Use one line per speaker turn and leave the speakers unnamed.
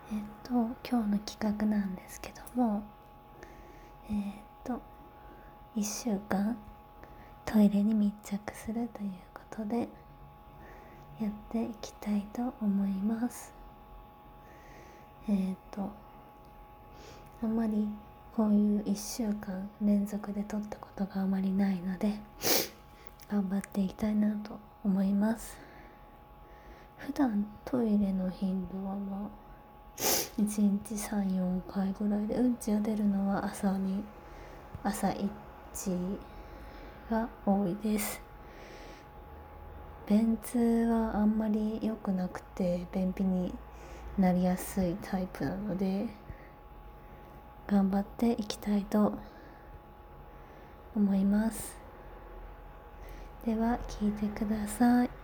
今日の企画なんですけども、1週間トイレに密着するということでやっていきたいと思います。あんまりこういう1週間連続で撮ったことがあまりないので頑張っていきたいなと思います。普段トイレの頻度は1日 3,4 回ぐらいで、うんちが出るのは朝一が多いです。便通はあんまり良くなくて便秘になりやすいタイプなので頑張っていきたいと思います。では聞いてください。